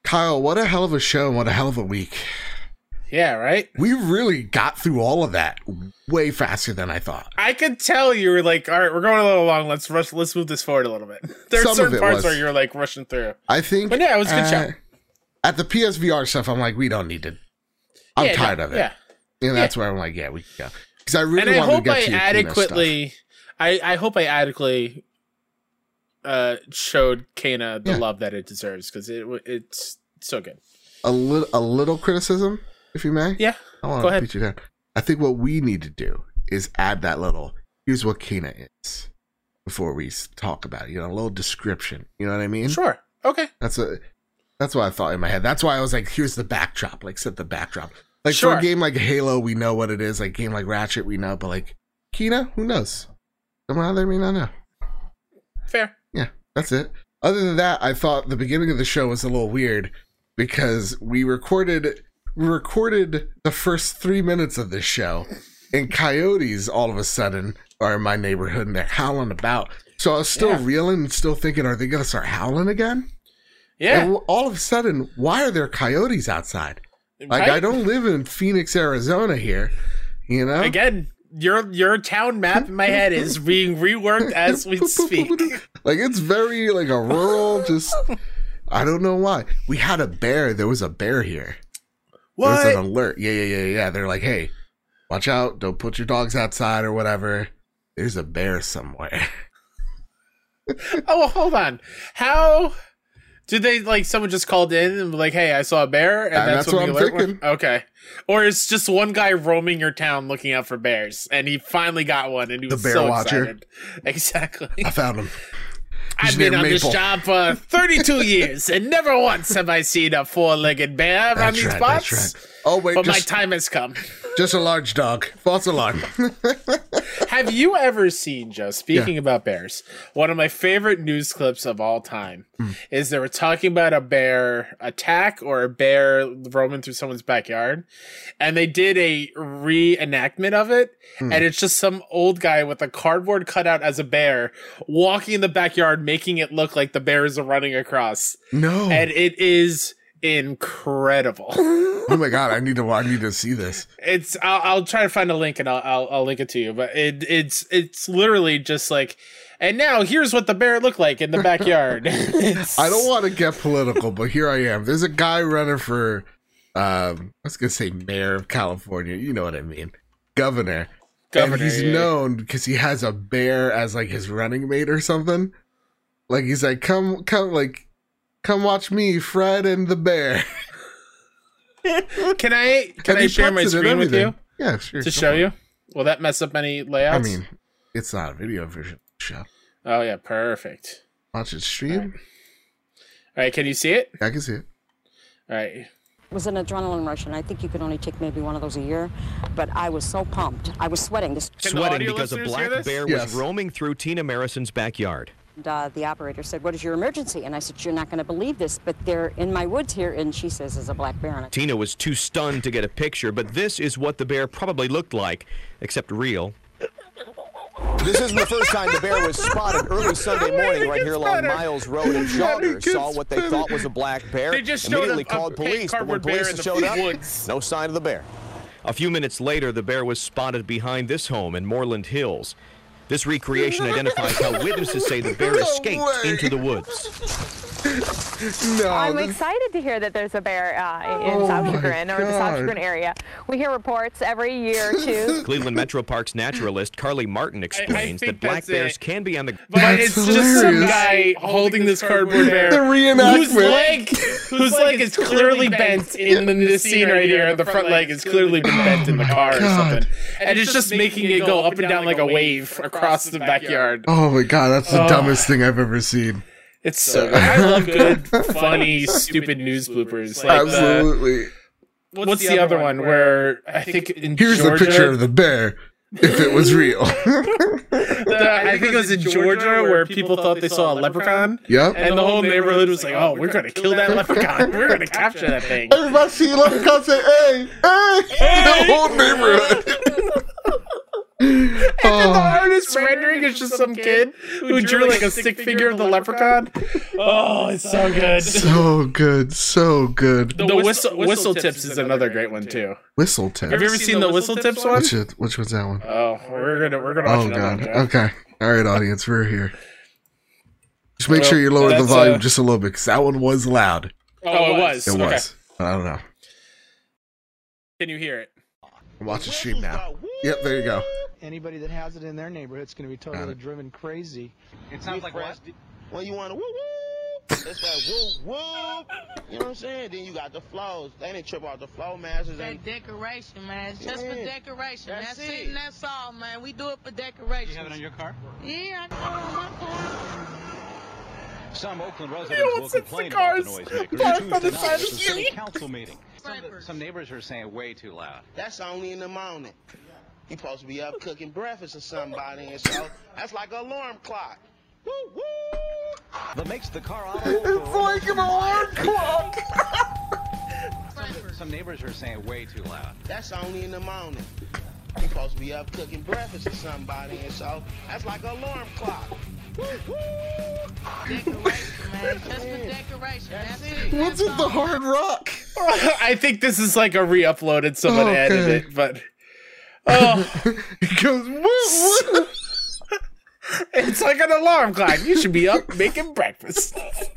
Kyle, what a hell of a show and what a hell of a week. Yeah, right? We really got through all of that way faster than I thought. I could tell you were like, all right, we're going a little long. Let's move this forward a little bit. There's certain parts where you're like rushing through. I think. But yeah, it was a good show. At the PSVR stuff, I'm like, we don't need to. I'm tired of it. Yeah. And that's where I'm like, yeah, we can go. Because I really want to get to your adequately. I hope I adequately showed Kana the love that it deserves, because it's so good. A little criticism, if you may. Yeah. I want to beat you down. I think what we need to do is add that little, here's what Kana is before we talk about it. You know, a little description. You know what I mean? Sure. Okay. That's what I thought in my head. That's why I was like, here's the backdrop. Like, set the backdrop. Like, for a game like Halo, we know what it is. Like, a game like Ratchet, we know. But, like, Kana, who knows? Someone out there may not know. Fair. Yeah, that's it. Other than that, I thought the beginning of the show was a little weird because we recorded the first 3 minutes of this show, and coyotes all of a sudden are in my neighborhood, and they're howling about. So I was still reeling and still thinking, are they going to start howling again? Yeah. And all of a sudden, why are there coyotes outside? Like, I don't live in Phoenix, Arizona here, you know? Again, your town map in my head is being reworked as we speak. Like, it's very, like, a rural, just, I don't know why. We had a bear. There was a bear here. What? There was an alert. Yeah. They're like, hey, watch out. Don't put your dogs outside or whatever. There's a bear somewhere. Oh, well, hold on. How... Did they, like, someone just called in and be like, hey, I saw a bear? And that's what I'm thinking. Okay. Or it's just one guy roaming your town looking out for bears, and he finally got one, and he was so excited. Exactly. I found him. I've been on this job for 32 years, and never once have I seen a four-legged bear around these spots. That's right. Oh, wait. But my time has come. Just a large dog. False alarm. Have you ever seen, Joe, speaking about bears, one of my favorite news clips of all time is they were talking about a bear attack or a bear roaming through someone's backyard, and they did a reenactment of it, and it's just some old guy with a cardboard cutout as a bear walking in the backyard, making it look like the bears are running across. No. And it is incredible. Oh my god, I need to see this. I'll try to find a link and I'll link it to you, but it's literally just like, and now here's what the bear looked like in the backyard. I don't want to get political, but here I am. There's a guy running for I was gonna say mayor of California, you know what I mean, governor, and he's known because he has a bear as like his running mate or something. Like, he's like, come watch me, Fred and the bear. Can I share my screen with you? Yeah, sure. To show you? Will that mess up any layouts? I mean, it's not a video version of the show. Oh, yeah, perfect. Watch it stream. All right, can you see it? I can see it. All right. It was an adrenaline rush, and I think you could only take maybe one of those a year, but I was so pumped. I was sweating. Sweating because a black bear was roaming through Tina Marison's backyard. The operator said, what is your emergency? And I said, you're not going to believe this, but they're in my woods here. And she says, there's a black bear on it. Tina was too stunned to get a picture, but this is what the bear probably looked like, except real. This isn't the first time the bear was spotted. Early Sunday morning right here along Miles Road, and joggers saw what they thought was a black bear. They just immediately called police, but when police showed up, no sign of the bear. A few minutes later, the bear was spotted behind this home in Moreland Hills. This recreation identifies how witnesses say the bear escaped into the woods. I'm excited to hear that there's a bear in South Chagrin, or the South Chagrin area. We hear reports every year or two. Cleveland Metro Parks naturalist Carly Martin explains that black bears can be on the... But it's just some guy holding this cardboard bear. The reenactment. Whose leg is clearly bent in this scene right here. The front leg has clearly been bent in the car or something. And it's just making it go up and down like a wave across the backyard. Oh my god, that's the dumbest thing I've ever seen. It's so good. I love good, funny, stupid news bloopers. Like absolutely. What's the other one where I think in Here's Georgia, the picture of the bear if it was real. I think it was in Georgia where people thought they saw a leprechaun. Yep. And the whole neighborhood was like, oh, we're going to kill that leprechaun. We're going to capture that thing. Everybody see a leprechaun say, hey, hey, the whole neighborhood. And then the artist rendering is just some kid who drew like a stick figure of the leprechaun. Oh, it's so good. So good. So good. The whistle tips is another great one too. Whistle tips. Have you ever seen the whistle tips one? Which one's that one? Oh, we're gonna watch another one. God. Okay. All right, audience, we're here. Just make sure you lower the volume just a little bit, because that one was loud. Oh, it was. It was. I don't know. Can you hear it? Watch the stream now. Yep, there you go. Anybody that has it in their neighborhood is going to be totally driven crazy. It sounds like what? Well, you want to woo woo. It's that woo woo. You know what I'm saying? Then you got the flows. They didn't trip off the flow masters. That decoration, man. Just for decoration. That's it. And that's all, man. We do it for decoration. You have it on your car? Yeah, I got it on my car. Some Oakland residents will complain about the noisemakers Tuesday night at the city council meeting. Some neighbors are saying way too loud. That's only in the morning. You supposed to be up cooking breakfast or somebody, and so that's like an alarm clock. Woo woo. That makes the car audible. It's like an alarm clock. Some neighbors are saying way too loud. That's only in the morning. You supposed to be up cooking breakfast or somebody, and so that's like an alarm clock. Woo woo. Decoration, man. Just for decoration. That's it. What's with the hard rock? I think this is like a re-uploaded. Someone added it, but it goes woo woo. It's like an alarm clock. You should be up making breakfast.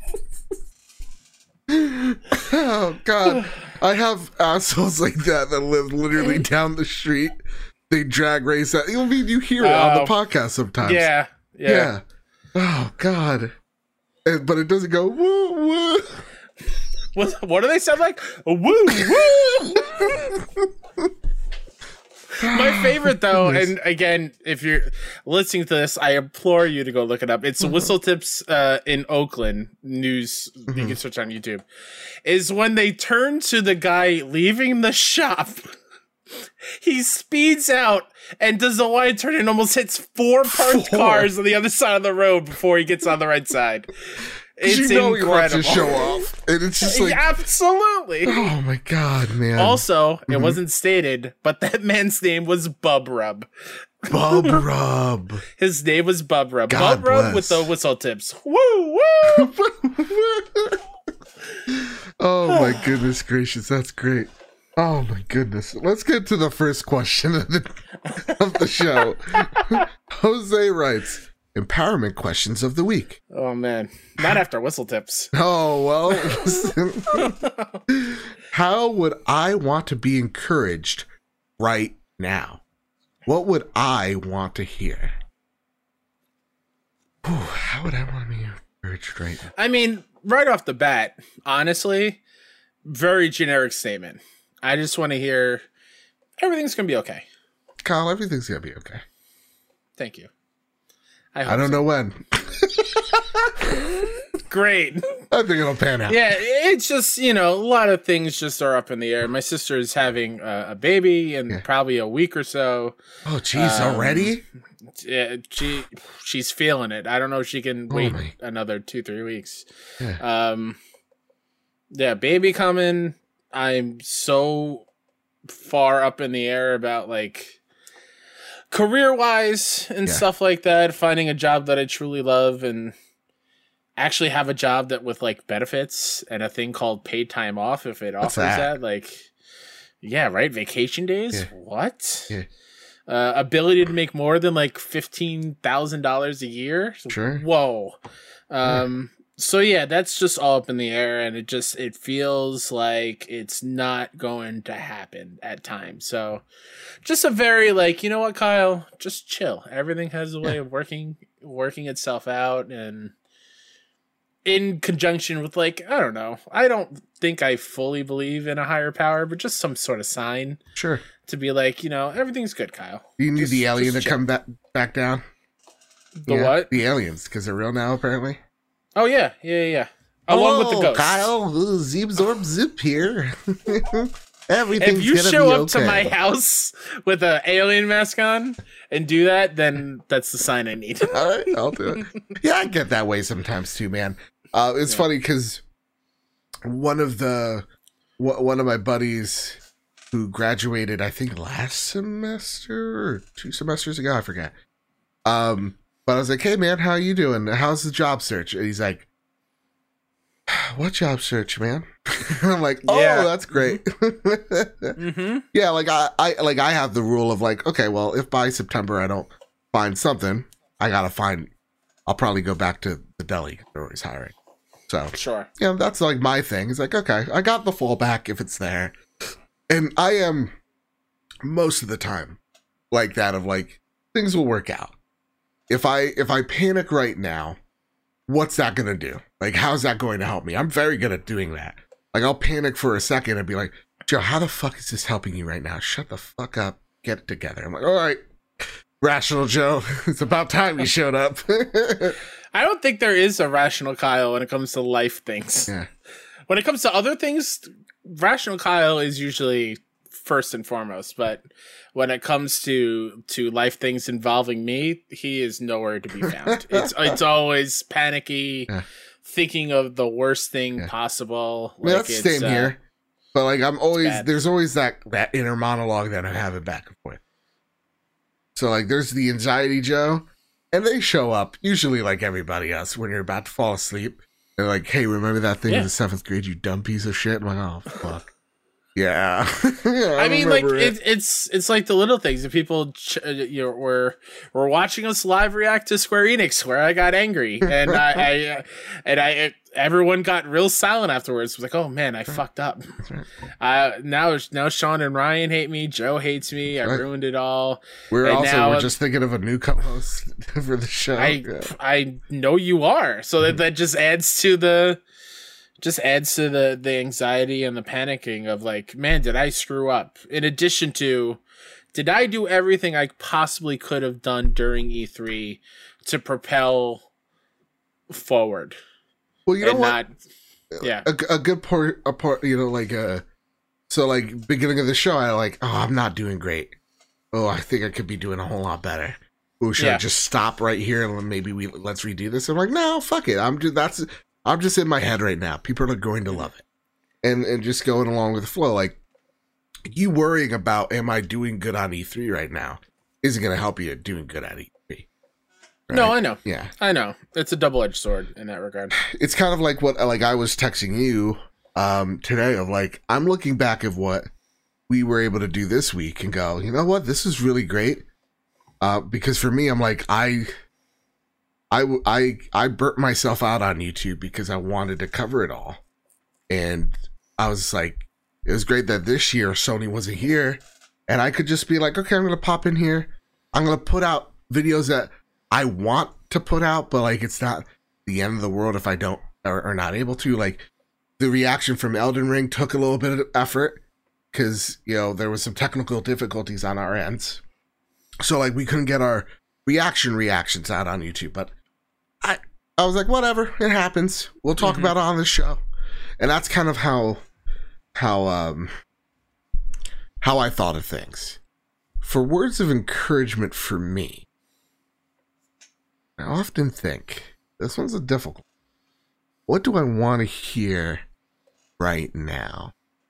Oh God, I have assholes like that live literally down the street. They drag race out. I mean, you hear it on the podcast sometimes. Yeah. Oh God, but it doesn't go woo woo. What do they sound like? Woo woo. My favorite though, and again, if you're listening to this, I implore you to go look it up. It's Whistle Tips in Oakland news. You can search on YouTube. Is when they turn to the guy leaving the shop. He speeds out and does the wide turn and almost hits four parked cars on the other side of the road before he gets on the right side. It's incredible. He wants to show off, and it's just like absolutely. Oh my God, man! Also, it wasn't stated, but that man's name was Bub Rub. Bub Rub. His name was Bub Rub. God Bub Rub bless. with the whistle tips. Woo woo! Oh my goodness gracious, that's great. Oh my goodness. Let's get to the first question of the show. Jose writes, empowerment questions of the week. Oh man, not after whistle tips. Oh well. Listen. How would I want to be encouraged right now? What would I want to hear? Ooh, how would I want to be encouraged right now? I mean, right off the bat, honestly, very generic statement. I just want to hear everything's gonna be okay. Kyle, everything's gonna be okay. Thank you. I don't know when. Great. I think it'll pan out. Yeah, it's just, a lot of things just are up in the air. My sister is having a baby in probably a week or so. Oh, geez, already? Yeah, she's feeling it. I don't know if she can wait another 2-3 weeks. Yeah, baby coming. I'm so far up in the air about career-wise and stuff like that, finding a job that I truly love and actually have a job that with benefits and a thing called paid time off if it offers that. Vacation days. Yeah. What? Yeah. Ability to make more than $15,000 a year. Sure. Whoa. So yeah, that's just all up in the air, and it feels like it's not going to happen at times. So just a very you know what, Kyle, just chill. Everything has a way of working itself out, and in conjunction with I don't know. I don't think I fully believe in a higher power, but just some sort of sign. Sure. To be everything's good, Kyle. You need the alien to come back down? The what? The aliens, because they're real now, apparently. Oh, yeah. Along with the ghosts. Kyle, zip zorb zip here. Everything's if you gonna show be up okay. to my house with an alien mask on and do that, then that's the sign I need. All right, I'll do it. Yeah, I get that way sometimes too, man. It's funny because one of my buddies who graduated, I think, last semester or 2 semesters ago. I forget. But I was like, hey, man, how you doing? How's the job search? And he's like, what job search, man? I'm like, oh, that's great. Yeah, like I have the rule of like, okay, well, if by September I don't find something, I'll probably go back to the deli. They're always hiring. So sure. Yeah, that's like my thing. It's like, okay, I got the fallback if it's there. And I am most of the time like that of like, things will work out. If I panic right now, what's that going to do? Like, how's that going to help me? I'm very good at doing that. Like, I'll panic for a second and be like, Joe, how the fuck is this helping you right now? Shut the fuck up. Get it together. I'm like, all right, Rational Joe, it's about time you showed up. I don't think there is a Rational Kyle when it comes to life things. Yeah. When it comes to other things, Rational Kyle is usually first and foremost, but when it comes to life things involving me, he is nowhere to be found. It's always panicky, thinking of the worst thing possible. Like, that's the same here. But like there's always that inner monologue that I'm having back and forth. So like there's the anxiety Joe, and they show up usually like everybody else when you're about to fall asleep. They're like, hey, remember that thing in the 7th grade, you dumb piece of shit? I'm like, oh fuck. Yeah. I mean, like it's like the little things. If people, were watching us live react to Square Enix, where I got angry, and I everyone got real silent afterwards. It was like, oh man, I fucked up. Now Sean and Ryan hate me. Joe hates me. I ruined it all. We're just thinking of a new co-host for the show. I know you are. So that just adds to the anxiety and the panicking of like, man, did I screw up? In addition to, did I do everything I possibly could have done during E3 to propel forward? Well, you know what? A good part, so like beginning of the show, I like, oh, I'm not doing great. Oh, I think I could be doing a whole lot better. Oh, should I just stop right here and maybe let's redo this? I'm like, no, fuck it. I'm just in my head right now. People are going to love it. And just going along with the flow. Like, you worrying about, am I doing good on E3 right now, isn't going to help you doing good at E3. Right? No, I know. Yeah. I know. It's a double-edged sword in that regard. It's kind of like what, like, I was texting you today of, like, I'm looking back at what we were able to do this week and go, you know what? This is really great. Because for me, I'm like, I burnt myself out on YouTube because I wanted to cover it all. And I was like, it was great that this year Sony wasn't here and I could just be like, okay, I'm going to pop in here. I'm going to put out videos that I want to put out, but like, it's not the end of the world if I don't or not able to. Like, the reaction from Elden Ring took a little bit of effort because, there was some technical difficulties on our ends. So like, we couldn't get our reactions out on YouTube, but I was like, whatever, it happens. We'll talk about it on the show. And that's kind of how I thought of things. For words of encouragement for me, I often think, this one's a difficult. What do I want to hear right now?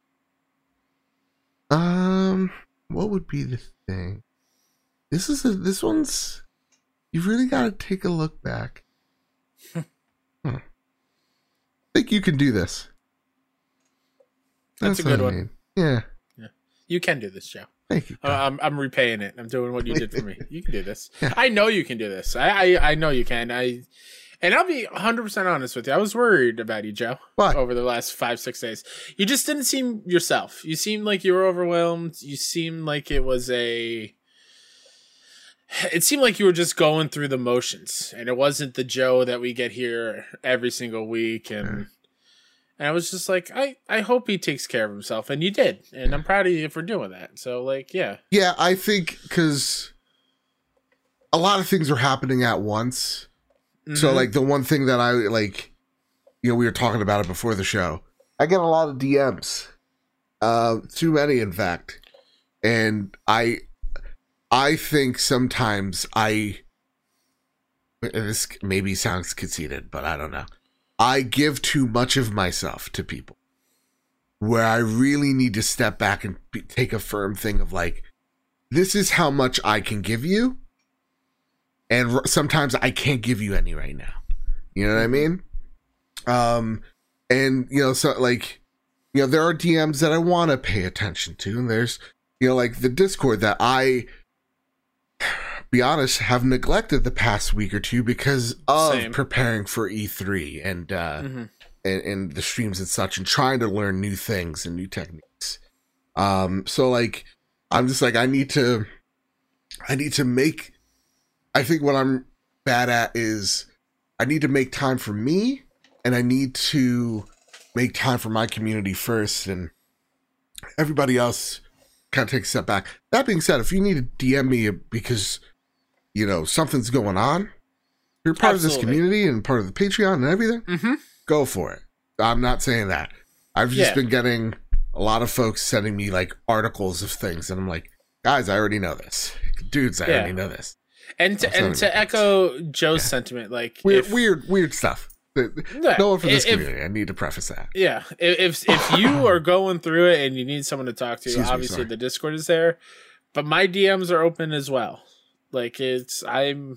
What would be the thing? This one's, you've really got to take a look back. I think you can do this. That's a good one. Yeah. You can do this, Joe. Thank you. I'm repaying it. I'm doing what you did for me. You can do this. Yeah. I know you can do this. I know you can. And I'll be 100% honest with you. I was worried about you, Joe. What? Over the last 5-6 days. You just didn't seem yourself. You seemed like you were overwhelmed. You seemed like it seemed like you were just going through the motions, and it wasn't the Joe that we get here every single week. And I was just like, I hope he takes care of himself. And you did. And I'm proud of you for doing that. So, like, yeah. Yeah, I think because a lot of things are happening at once. Mm-hmm. So, like, the one thing that I, like, we were talking about it before the show. I get a lot of DMs. Too many, in fact. And I think sometimes this maybe sounds conceited, but I don't know. I give too much of myself to people where I really need to step back and take a firm thing of like, this is how much I can give you. And sometimes I can't give you any right now. You know what I mean? And, you know, so like, you know, there are DMs that I want to pay attention to. And there's, you know, like the Discord that I, be honest, have neglected the past week or two because of preparing for E3 and, and the streams and such, and trying to learn new things and new techniques. So like, I'm just like, I need to make, I think what I'm bad at is I need to make time for me, and I need to make time for my community first, and everybody else kind of take a step back. That being said, if you need to DM me because, you know, something's going on, you're part of this community and part of the Patreon and everything, go for it. I'm not saying that. I've just been getting a lot of folks sending me like articles of things, and I'm like, guys, I already know this. Dudes, I already know this. And to echo Joe's sentiment, like weird stuff. No one from this community. I need to preface that. Yeah, if you are going through it and you need someone to talk to, obviously the Discord is there, but my DMs are open as well. Like I'm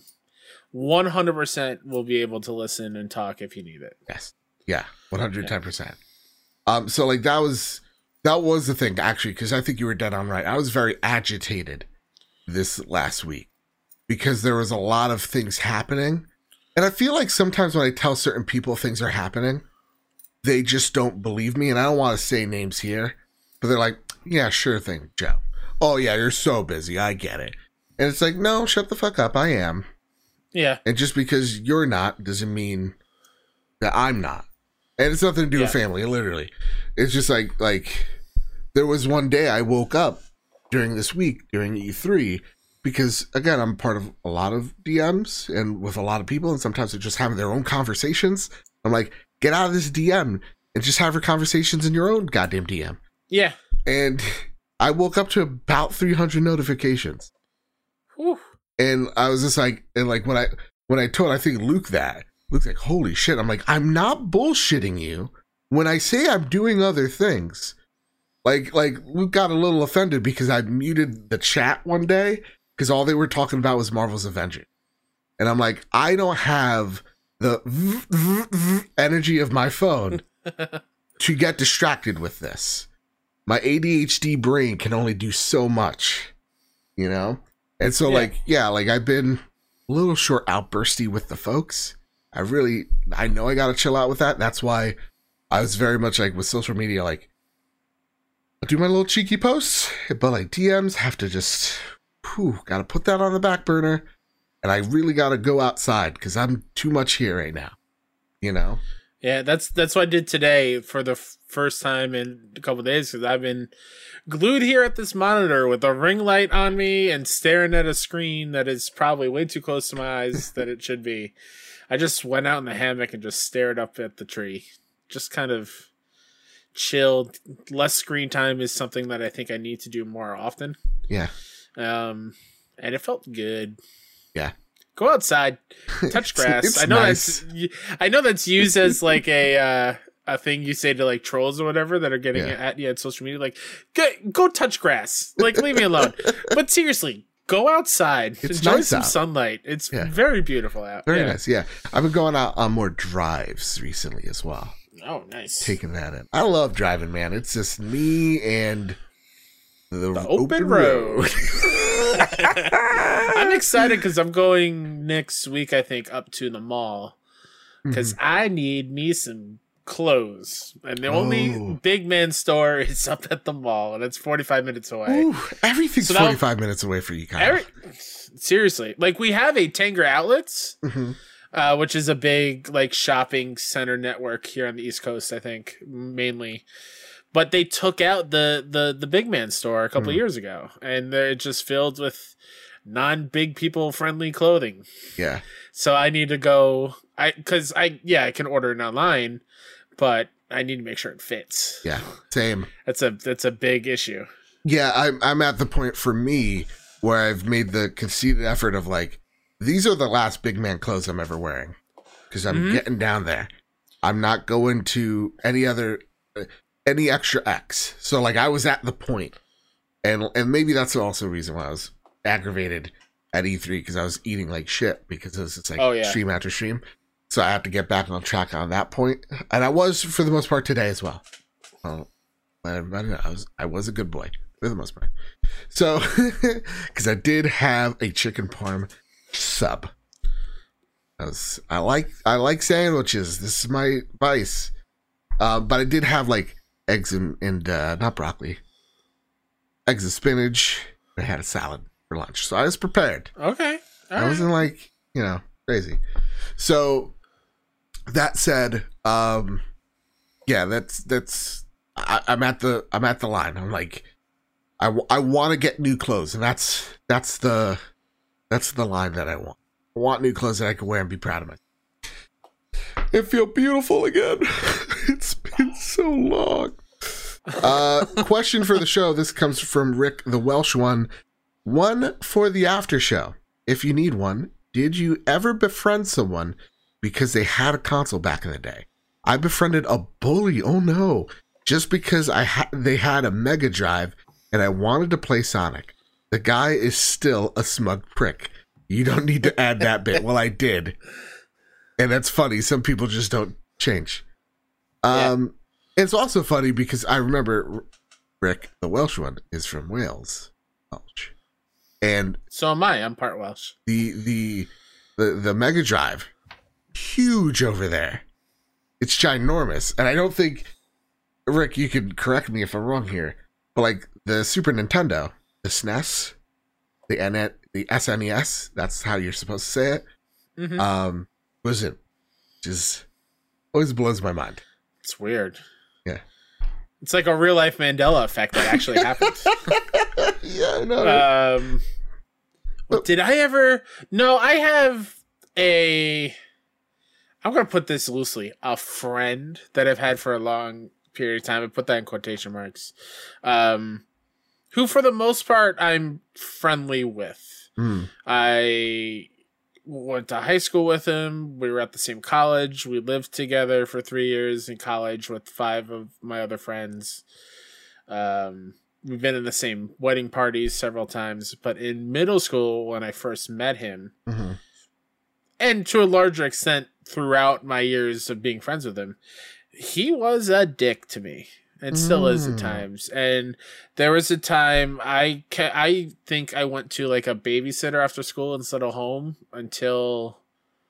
100% will be able to listen and talk if you need it. Yes, yeah, 110%. So like that was the thing actually, because I think you were dead on right. I was very agitated this last week because there was a lot of things happening. And I feel like sometimes when I tell certain people things are happening, they just don't believe me. And I don't want to say names here, but they're like, yeah, sure thing, Joe. Oh, yeah, you're so busy. I get it. And it's like, no, shut the fuck up. I am. Yeah. And just because you're not doesn't mean that I'm not. And it's nothing to do with family, literally. It's just like there was one day I woke up during this week, during E3, because, again, I'm part of a lot of DMs and with a lot of people, and sometimes they're just having their own conversations. I'm like, get out of this DM and just have your conversations in your own goddamn DM. Yeah. And I woke up to about 300 notifications. Whew. And I was just like, and like when I told, I think Luke's like, holy shit. I'm like, I'm not bullshitting you when I say I'm doing other things. Like Luke got a little offended because I muted the chat one day because all they were talking about was Marvel's Avengers. And I'm like, I don't have the energy of my phone to get distracted with this. My ADHD brain can only do so much, you know? And so like I've been a little short outbursty with the folks. I know I got to chill out with that. That's why I was very much like with social media, like I'll do my little cheeky posts, but like DMs have to just, got to put that on the back burner. And I really got to go outside because I'm too much here right now, you know? Yeah, that's what I did today for the first time in a couple of days, because I've been glued here at this monitor with a ring light on me and staring at a screen that is probably way too close to my eyes that it should be. I just went out in the hammock and just stared up at the tree. Just kind of chilled. Less screen time is something that I think I need to do more often. Yeah. And it felt good. Yeah. Go outside, touch grass. I know that's used as like a thing you say to like trolls or whatever that are getting at you at social media. Like, go touch grass. Like, leave me alone. But seriously, go outside. Enjoy some sunlight. It's very beautiful out. Very nice. Yeah, I've been going out on more drives recently as well. Oh, nice. Taking that in. I love driving, man. It's just me and the open road. I'm excited because I'm going next week, I think, up to the mall because I need me some clothes. And the only big man store is up at the mall, and it's 45 minutes away. Ooh, everything's 45 minutes away for you, Kyle. Seriously. Like, we have a Tanger Outlets, which is a big like shopping center network here on the East Coast, I think, mainly. But they took out the big man store a couple of years ago, and they're just filled with non-big people friendly clothing. Yeah. So I need to go. I can order it online, but I need to make sure it fits. Yeah. Same. That's a big issue. Yeah, I'm at the point for me where I've made the conceited effort of like, these are the last big man clothes I'm ever wearing because I'm getting down there. I'm not going to any other. any extra X. So like I was at the point, and maybe that's also a reason why I was aggravated at E3, because I was eating like shit because it was just like stream after stream. So I had to get back on track on that point, and I was for the most part today as well. I was a good boy for the most part. So because I did have a chicken parm sub. I like sandwiches. This is my vice. But I did have like eggs and not broccoli, eggs and spinach. I had a salad for lunch, so I was prepared. Okay, I wasn't like crazy. So that said, I'm at the line. I'm like, I want to get new clothes, and that's the line that I want. I want new clothes that I can wear and be proud of myself. And feel beautiful again. It's been so long. Question for the show. This comes from Rick, the Welsh one. One for the after show. If you need one, did you ever befriend someone because they had a console back in the day? I befriended a bully. Oh no. Just because they had a Mega Drive and I wanted to play Sonic. The guy is still a smug prick. You don't need to add that bit. Well, I did. And that's funny. Some people just don't change. It's also funny because I remember Rick, the Welsh one, is from Wales. Welsh. And so am I. I'm part Welsh. The Mega Drive, huge over there. It's ginormous. And I don't think, Rick, you can correct me if I'm wrong here, but like the Super Nintendo, the SNES, the SNES, that's how you're supposed to say it. Mm-hmm. Was it just always blows my mind. It's weird. Yeah. It's like a real life Mandela effect that actually happened. Yeah, I know. Did I ever? No, I have I'm going to put this loosely, a friend that I've had for a long period of time. I put that in quotation marks. Who for the most part I'm friendly with. I went to high school with him. We were at the same college. We lived together for 3 years in college with 5 of my other friends. We've been in the same wedding parties several times. But in middle school, when I first met him, and to a larger extent throughout my years of being friends with him, he was a dick to me. And still is at times. And there was a time I think I went to like a babysitter after school instead of home until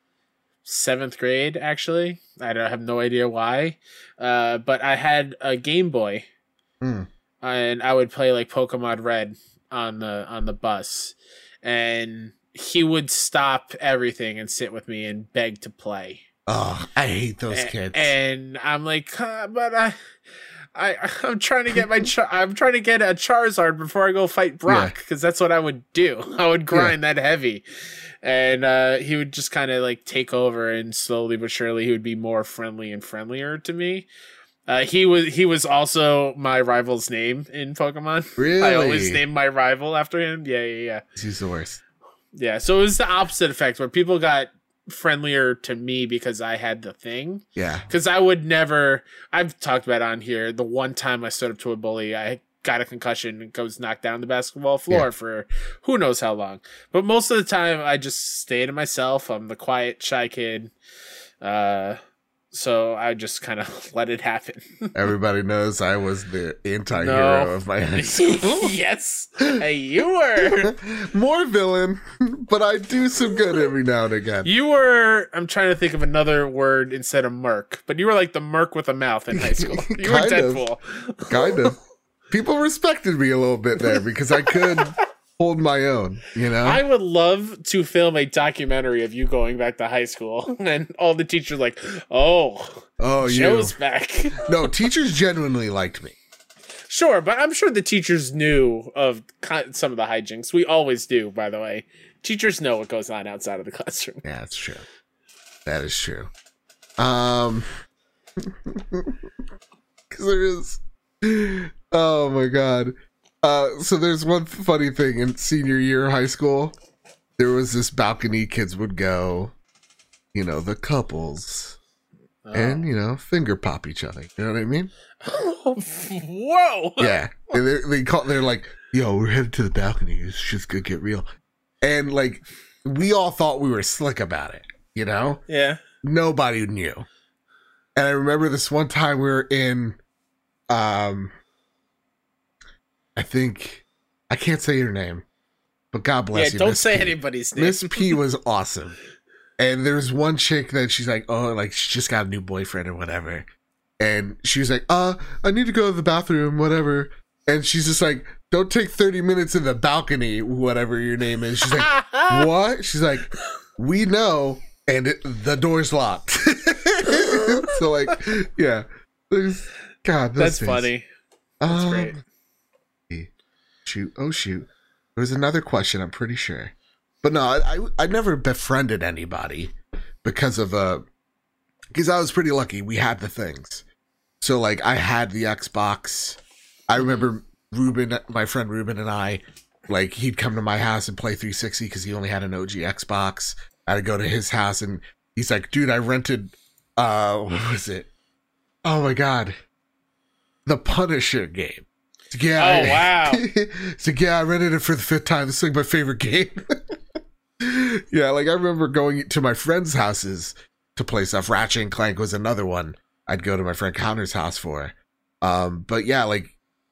7th grade, actually. I have no idea why. But I had a Game Boy. And I would play like Pokemon Red on the bus. And he would stop everything and sit with me and beg to play. Oh, I hate those kids. And I'm like, but I'm trying to get I'm trying to get a Charizard before I go fight Brock, because that's what I would do. I would grind that heavy, and he would just kind of like take over, and slowly but surely he would be more friendly and friendlier to me. He was also my rival's name in Pokemon. Really? I always named my rival after him. Yeah. He's the worst. Yeah, so it was the opposite effect where people got friendlier to me because I had the thing. Yeah. Because I would never, I've talked about on here, the one time I stood up to a bully, I got a concussion and goes knocked down the basketball floor for who knows how long. But most of the time I just stay to myself. I'm the quiet, shy kid. So I just kind of let it happen. Everybody knows I was the anti-hero of my high school. Yes. Hey, you were. More villain, but I do some good every now and again. You were, I'm trying to think of another word instead of merc, but you were like the merc with a mouth in high school. You were Deadpool. Kind of. People respected me a little bit there because I could hold my own, you know? I would love to film a documentary of you going back to high school and all the teachers like, oh, Joe's back. No, teachers genuinely liked me. Sure, but I'm sure the teachers knew of some of the hijinks. We always do, by the way. Teachers know what goes on outside of the classroom. Yeah, that's true. That is true. Because there is... Oh, my God. So there's one funny thing in senior year of high school. There was this balcony kids would go, you know, the couples. and, you know, finger pop each other. You know what I mean? Whoa! Yeah. They're like, yo, we're headed to the balcony. It's just gonna get real. And, like, we all thought we were slick about it, you know? Yeah. Nobody knew. And I remember this one time we were in, I think, I can't say your name, but God bless you. Don't Miss say P. anybody's name. Miss P was awesome. And there's one chick that she's like, oh, like she just got a new boyfriend or whatever. And she was like, I need to go to the bathroom, whatever. And she's just like, don't take 30 minutes in the balcony, whatever your name is. She's like, what? She's like, we know, and the door's locked. So, like, yeah. God, that's funny. That's great. Shoot. Oh, shoot. There was another question, I'm pretty sure. But no, I never befriended anybody because of, because I was pretty lucky. We had the things. So, like, I had the Xbox. I remember Ruben, my friend Ruben and I, like, he'd come to my house and play 360 because he only had an OG Xbox. I'd go to his house and he's like, dude, I rented, what was it? Oh my God. The Punisher game. So, yeah. Oh, wow. So, yeah, I rented it for the 5th time. This is like my favorite game. Yeah, like I remember going to my friends' houses to play stuff. Ratchet and Clank was another one I'd go to my friend Connor's house for. But yeah, like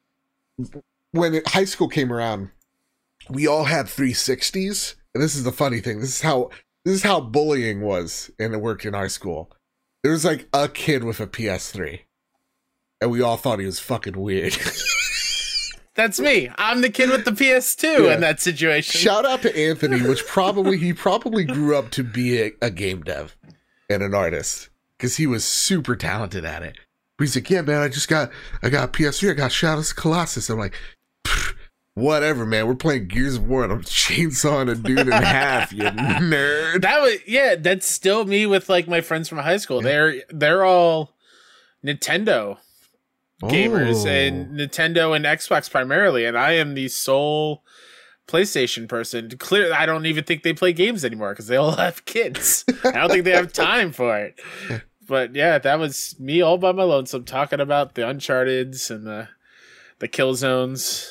when high school came around, we all had 360s. And this is the funny thing. This is how bullying was, and it worked in our school. There was like a kid with a PS3, and we all thought he was fucking weird. That's me. I'm the kid with the PS2 in that situation. Shout out to Anthony, which he probably grew up to be a game dev and an artist because he was super talented at it. But he's like, yeah, man, I got a PS3. I got Shadow of the Colossus. I'm like, whatever, man. We're playing Gears of War and I'm chainsawing a dude in half, you nerd. That's still me with like my friends from high school. Yeah. They're all Nintendo gamers and Nintendo and Xbox primarily, and I am the sole PlayStation person. Clearly, I don't even think they play games anymore because they all have kids. I don't think they have time for it. But yeah, that was me all by my lonesome talking about the Uncharteds and the kill zones.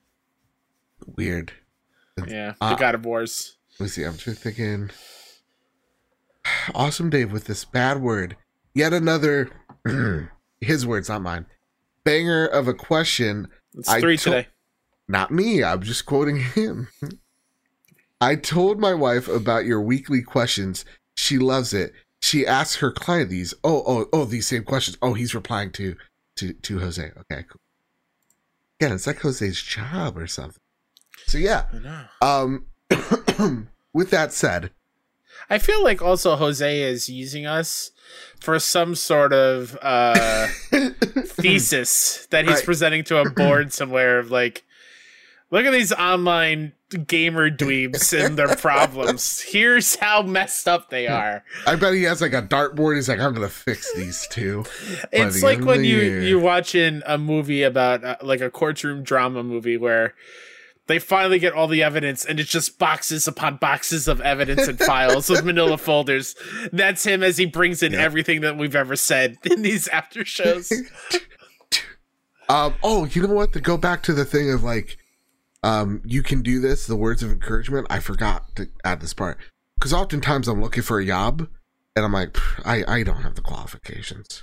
Weird. Yeah, the God of Wars. Let's see, I'm just thinking. Awesome Dave with this bad word. Yet another, his words, not mine. Banger of a question. It's 3 today. Not me. I'm just quoting him. I told my wife about your weekly questions. She loves it. She asks her client these. These same questions. Oh, he's replying to Jose. Okay, cool. Yeah, it's like Jose's job or something. So yeah. I know. With that said, I feel like also Jose is using us for some sort of thesis that he's presenting to a board somewhere of like, look at these online gamer dweebs and their problems. Here's how messed up they are. I bet he has like a dartboard. He's like, I'm going to fix these two. It's like when you're watching a movie about like a courtroom drama movie where they finally get all the evidence and it's just boxes upon boxes of evidence and files with manila folders. That's him as he brings in everything that we've ever said in these after shows. You know what? To go back to the thing of like, you can do this, the words of encouragement. I forgot to add this part because oftentimes I'm looking for a job and I'm like, I don't have the qualifications.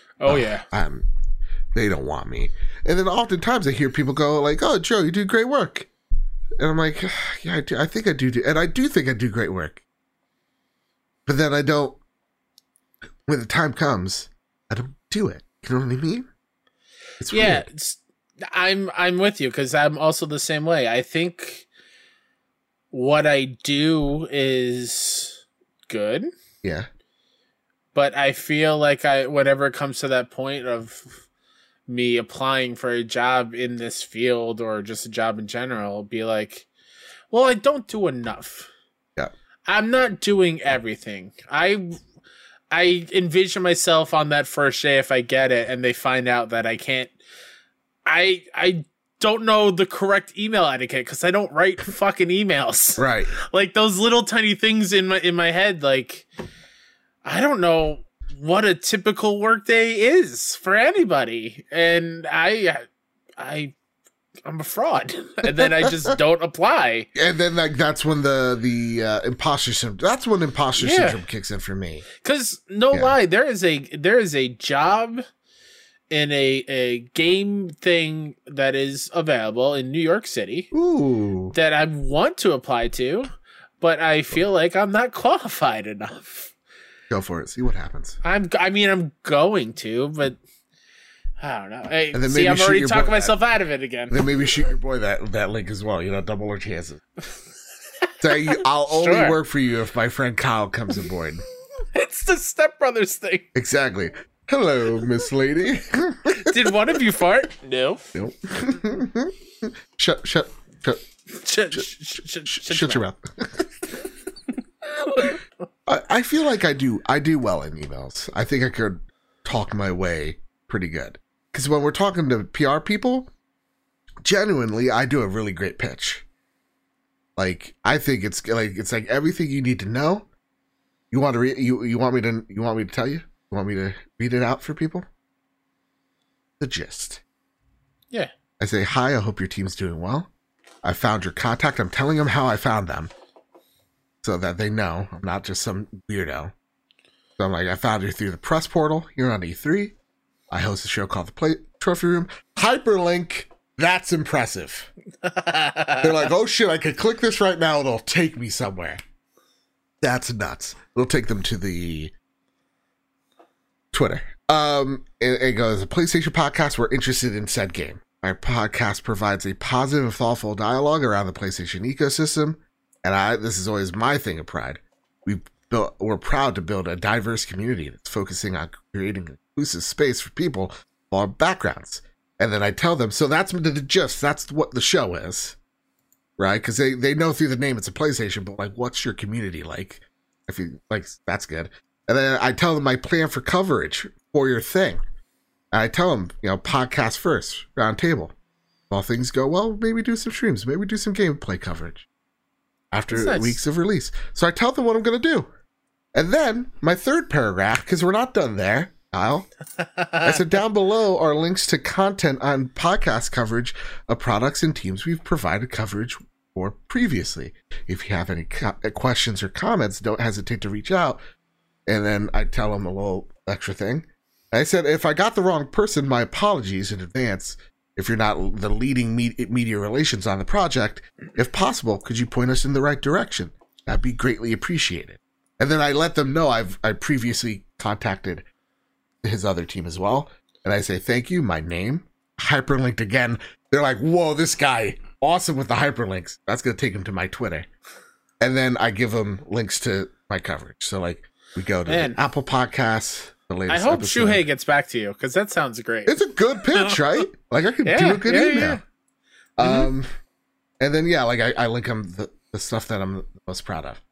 They don't want me. And then oftentimes I hear people go like, oh, Joe, you do great work. And I'm like, yeah, I do. I think I do. And I do think I do great work. But then I don't, when the time comes, I don't do it. You know what I mean? It's weird. I'm with you because I'm also the same way. I think what I do is good. Yeah. But I feel like whenever it comes to that point of me applying for a job in this field or just a job in general, be like, well, I don't do enough. Yeah. I'm not doing everything. I envision myself on that first day if I get it and they find out that I can't. I don't know the correct email etiquette because I don't write fucking emails. Right. Like those little tiny things in my head, like I don't know what a typical workday is for anybody. And I'm a fraud. And then I just don't apply. And then like that's when the imposter syndrome. That's when imposter syndrome kicks in for me. Because no lie, there is a job in a game thing that is available in New York City. Ooh. That I want to apply to, but I feel like I'm not qualified enough. Go for it. See what happens. I'm going to, but I don't know. Hey, and then see, I'm already talking myself out of it again. Then maybe shoot your boy that link as well. Double our chances. So I'll only work for you if my friend Kyle comes aboard. It's the Step Brothers thing. Exactly. Hello, Miss Lady. Did one of you fart? No. Nope. Shut your mouth. I feel like I do well in emails. I think I could talk my way pretty good. Because when we're talking to PR people, genuinely, I do a really great pitch. Like, I think it's like everything you need to know. You want to you want me to tell you? You want me to read it out for people? The gist. Yeah. I say, hi, I hope your team's doing well. I found your contact. I'm telling them how I found them. So that they know I'm not just some weirdo. So I'm like, I found you through the press portal. You're on E3. I host a show called The Trophy Room. Hyperlink. That's impressive. They're like, oh shit, I could click this right now. It'll take me somewhere. That's nuts. It'll take them to the Twitter. It goes, a PlayStation podcast. We're interested in said game. Our podcast provides a positive and thoughtful dialogue around the PlayStation ecosystem. And this is always my thing of pride. We're proud to build a diverse community that's focusing on creating an inclusive space for people of all backgrounds. And then I tell them, so that's the gist. That's what the show is, right? Because they know through the name it's a PlayStation, but like, what's your community like? If you like, that's good. And then I tell them my plan for coverage for your thing. And I tell them, podcast first, round table. If all things go well, maybe do some streams, maybe do some gameplay coverage after weeks of release. So I tell them what I'm going to do. And then my third paragraph, because we're not done there, Kyle. I said down below are links to content on podcast coverage of products and teams we've provided coverage for previously. If you have any questions or comments, don't hesitate to reach out. And then I tell them a little extra thing. I said, if I got the wrong person, my apologies in advance. If you're not the leading media relations on the project, if possible, could you point us in the right direction? That'd be greatly appreciated. And then I let them know I previously contacted his other team as well. And I say, thank you, my name, hyperlinked again. They're like, whoa, this guy, awesome with the hyperlinks. That's going to take him to my Twitter. And then I give them links to my coverage. So like we go to Apple Podcasts. I hope Shuhei gets back to you because that sounds great. It's a good pitch, right? Like I could do a good email. And then I link them the stuff that I'm the most proud of.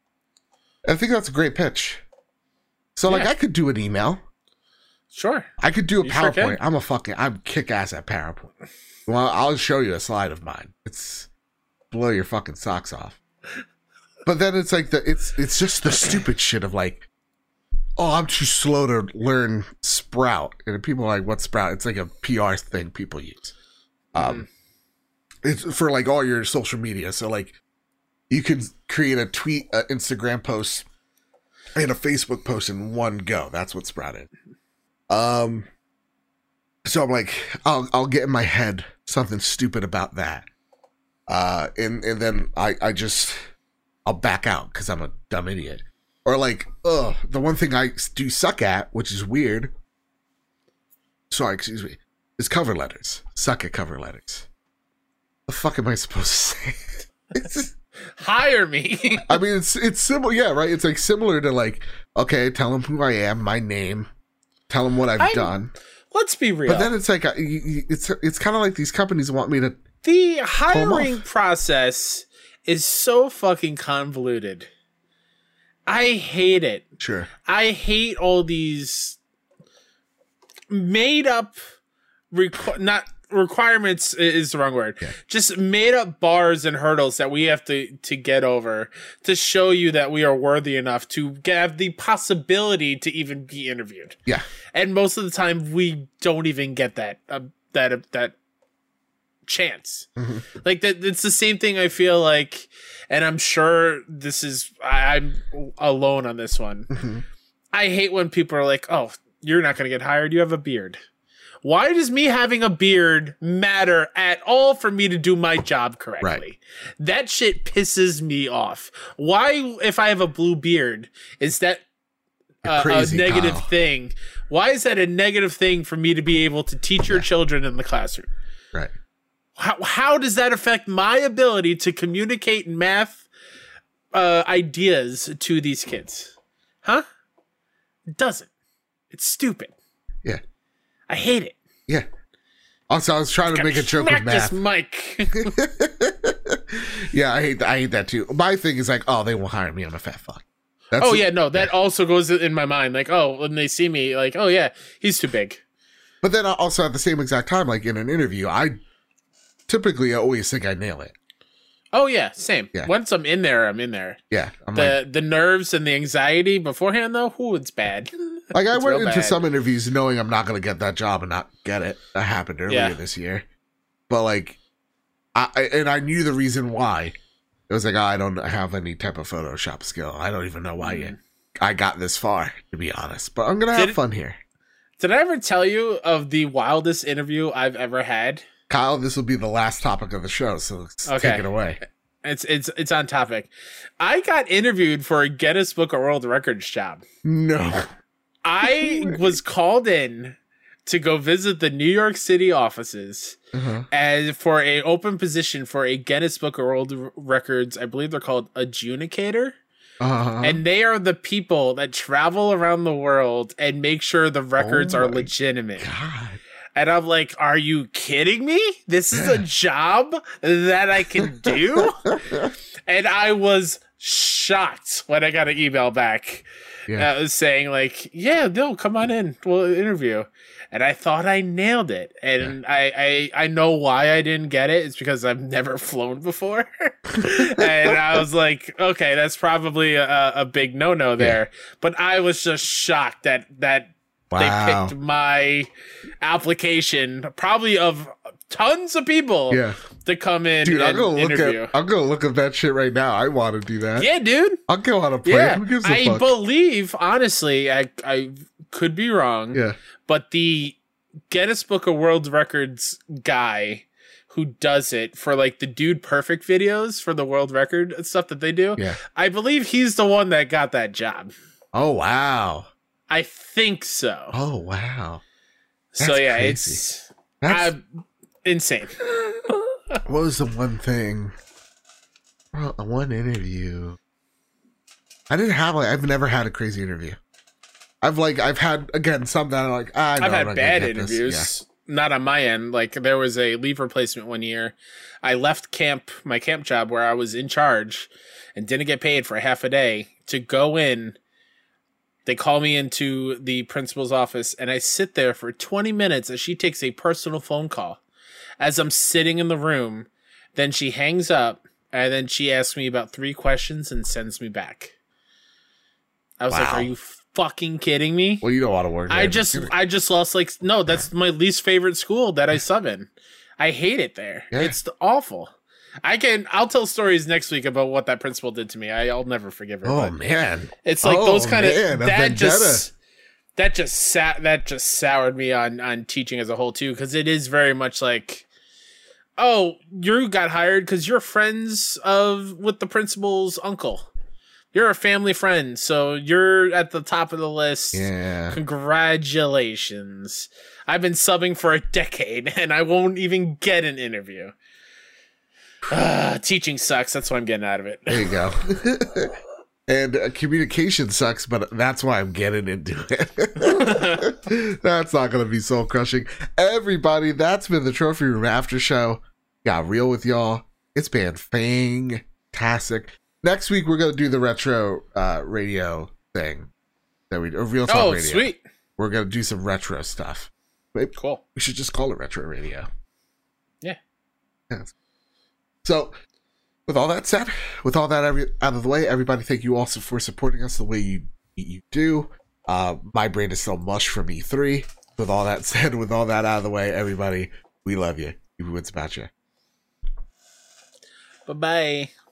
I think that's a great pitch. So I could do an email. Sure. I could do a PowerPoint. Sure I'm kick ass at PowerPoint. Well, I'll show you a slide of mine. It's blow your fucking socks off. But then it's like it's just the stupid shit of like, oh, I'm too slow to learn Sprout. And people are like, what's Sprout? It's like a PR thing people use. It's for like all your social media. So like you can create a tweet, an Instagram post, and a Facebook post in one go. That's what Sprout is. So I'm like, I'll get in my head something stupid about that. And then I'll back out because I'm a dumb idiot. Or like, the one thing I do suck at, which is weird. Sorry, excuse me. Is cover letters. Suck at cover letters. The fuck am I supposed to say? Hire me. I mean, it's similar. Yeah, right. It's like similar to like, okay, tell them who I am, my name, tell them what I've done. Let's be real. But then it's like, it's kind of like these companies want me to. The hiring process is so fucking convoluted. I hate it. Sure. I hate all these made up, not requirements is the wrong word. Just made up bars and hurdles that we have to get over to show you that we are worthy enough to have the possibility to even be interviewed. Yeah. And most of the time we don't even get that chance. Like that, it's the same thing I feel like, and I'm sure I'm alone on this one. I hate when people are like, oh, you're not going to get hired. You have a beard. Why does me having a beard matter at all for me to do my job correctly? Right. That shit pisses me off. Why, if I have a blue beard, is that crazy, a negative thing? Why is that a negative thing for me to be able to teach your children in the classroom? Right. How does that affect my ability to communicate math ideas to these kids? Huh? It doesn't. It's stupid. Yeah. I hate it. Yeah. Also, I was trying to make a joke with math. This mic. Yeah, I hate that too. My thing is like, oh, they won't hire me. I'm a fat fuck. That also goes in my mind. Like, oh, when they see me, like, oh yeah, he's too big. But then also at the same exact time, like in an interview, I typically always think I nail it. Oh yeah, same. Yeah. Once I'm in there, I'm in there. Yeah. The nerves and the anxiety beforehand, though, it's bad. Like I went into some interviews knowing I'm not going to get that job and not get it. That happened earlier this year. But like, I knew the reason why. It was like, I don't have any type of Photoshop skill. I don't even know why I got this far, to be honest. But I'm going to have fun here. Did I ever tell you of the wildest interview I've ever had? Kyle, this will be the last topic of the show, so take it away. It's on topic. I got interviewed for a Guinness Book of World Records job. No. I was called in to go visit the New York City offices as for a open position for a Guinness Book of World Records. I believe they're called adjudicator. And they are the people that travel around the world and make sure the records are legitimate. God. And I'm like, are you kidding me? This is a job that I can do? And I was shocked when I got an email back saying like, yeah, no, come on in. We'll interview. And I thought I nailed it. And I know why I didn't get it. It's because I've never flown before. And I was like, okay, that's probably a big no-no there. But I was just shocked that they picked my application, probably of tons of people, to come in and interview. I'm gonna look at that shit right now. I want to do that. Yeah, dude. I'll go on a plane. Yeah. Who gives a I fuck? believe, honestly, I could be wrong. Yeah. But the Guinness Book of World Records guy who does it for like the Dude Perfect videos for the world record and stuff that they do, I believe he's the one that got that job. Oh wow. I think so. Oh wow. That's so yeah, crazy. That's insane. What was the one thing? Well, one interview. I've never had a crazy interview. I've had again some that are like I've had bad interviews. Not on my end. Like there was a leave replacement one year. I left my camp job where I was in charge and didn't get paid for half a day to go in. They call me into the principal's office, and I sit there for 20 minutes as she takes a personal phone call. As I'm sitting in the room, then she hangs up, and then she asks me about 3 questions and sends me back. I was like, are you fucking kidding me? Well, you don't want to work there. I just lost, that's my least favorite school that I sub in. I hate it there. Yeah. It's awful. I'll tell stories next week about what that principal did to me. I'll never forgive her. Oh man. It's like those kind of that just soured me on teaching as a whole too, because it is very much like, oh, you got hired because you're friends with the principal's uncle. You're a family friend, so you're at the top of the list. Yeah. Congratulations. I've been subbing for a decade and I won't even get an interview. Teaching sucks. That's what I'm getting out of it. There you go. And communication sucks, but that's why I'm getting into it. That's not going to be soul crushing. Everybody, that's been the Trophy Room After Show. Got real with y'all. It's been fantastic. Next week, we're going to do the retro radio thing. Real Talk Radio. Oh, sweet. We're going to do some retro stuff. Maybe cool. We should just call it retro radio. Yes. So, with all that said, with all that out of the way, everybody, thank you also for supporting us the way you do. My brain is still mush from E3. With all that said, with all that out of the way, everybody, we love you. What's about you? Bye-bye.